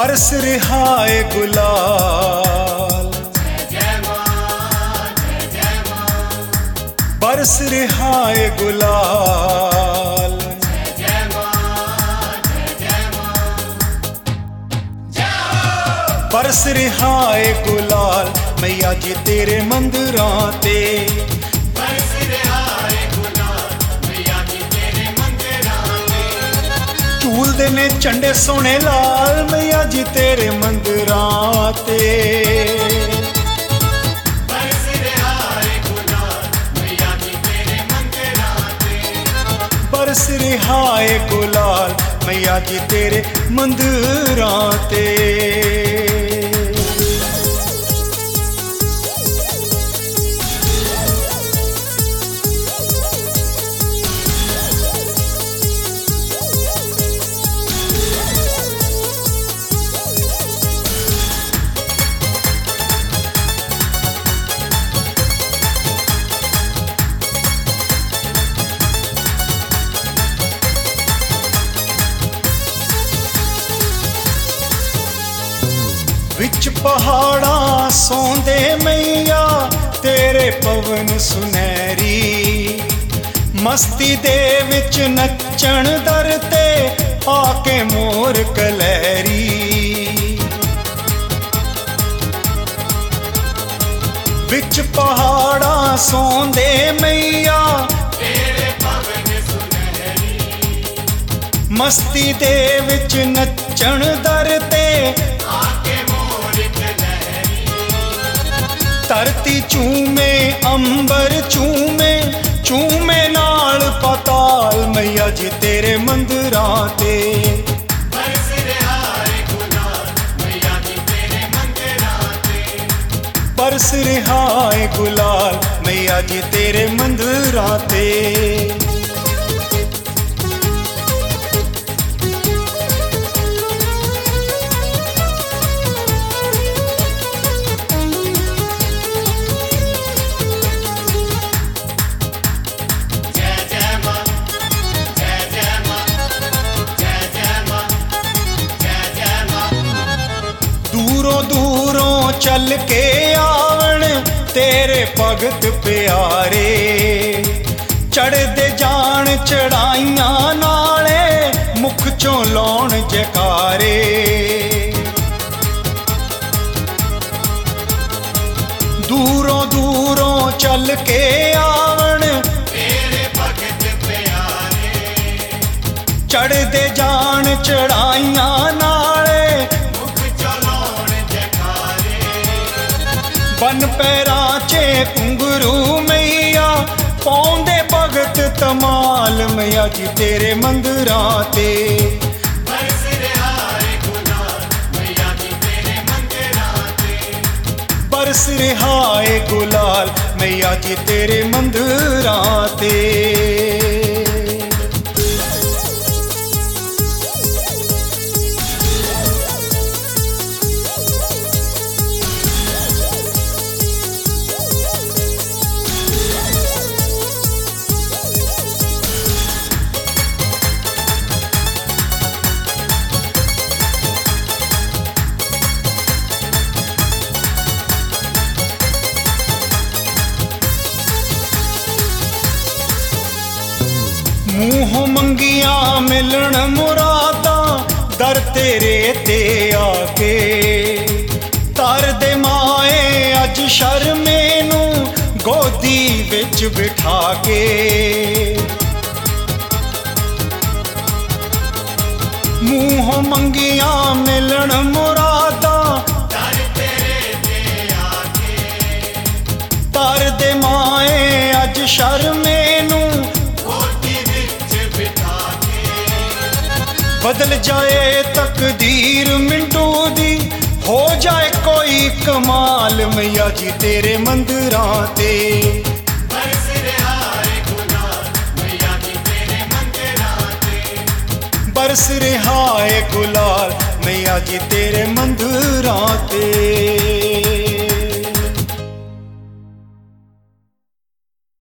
बरस रिहाए गुलाल, बरस रिहाए गुलाल, बरस रिहाए गुलाल मैया जी तेरे मंदिरां ते। बरस रिहाए गुलाल मैया जी तेरे मंदिरां ते। झूलदे ने झंडे सोने लाल मैया जी तेरे मंदिरां ते। बरस रिहाए गुलाल मैया जी तेरे मंदिरां ते। बरस रिहाए गुलाल मैया जी तेरे मंदिरां ते। विच पहाड़ा सौंदे मैया तेरे पवन सुनहरी, मस्ती दे विच नचण दर ते आके मोर कलहरी। विच पहाड़ा सौंदे मैया तेरे पवन सुनहरी, मस्ती दे विच नचण दर ते आके मोर कलहरी। धरती चूमे अंबर चूमे, चूमे नाल पताल मैया जी तेरे मंदिरां ते। बरस रिहाए गुलाल मैया जी तेरे मंदिरां ते। बरस रिहाए गुलाल मैया जी तेरे मंदिरां ते। जय जय मां, जय जय मां, जय जय मां, जय जय मां। दूरों दूरों चल के आवन तेरे भगत प्यारे, चढ़दे जान चढ़ाइयां नाले मुख चों लाउण जयकारे। दूरों दूरों चल के आवन तेरे भगत प्यारे, चढ़दे जान चढ़ाइयां नाले मुख चलाउण जयकारे। बन पैरां चे घुंघरू मैया पाउंदे भगत तमाल मैया जी तेरे मंदिरां ते। बरस रिहाए गुलाल मैया जी तेरे मंदिरां ते। बरस रिहाए गुलाल मैया जी तेरे मंदिरां ते। मूँह मंगियां मिलन मुरादा दर तेरे ते आके, तर दे माए अज शर्मे नू गोदी विच बिठा के। मूँह मंगियां मिलन मुरादा दर तेरे ते आके, तर दे माए अज शर्मे नू गोदी विच बिठा के। बदल जाए तकदीर मिंटू दी, हो जाए कोई कमाल मैया जी तेरे मंदिरां ते। बरस रिहाए गुलाल मैया जी तेरे मंदिरां ते। बरस रिहाए गुलाल मैया जी तेरे मंदिरां ते।